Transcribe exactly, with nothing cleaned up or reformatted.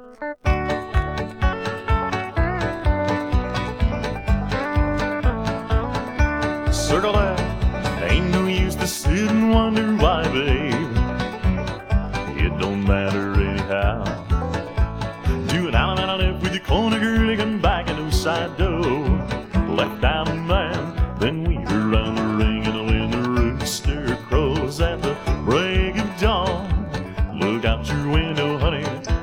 Circle that, ain't no use to sit and wonder why, babe. It don't matter anyhow. Do an out and out left with your corner girl, come back and no side door. Left down the man, then we run.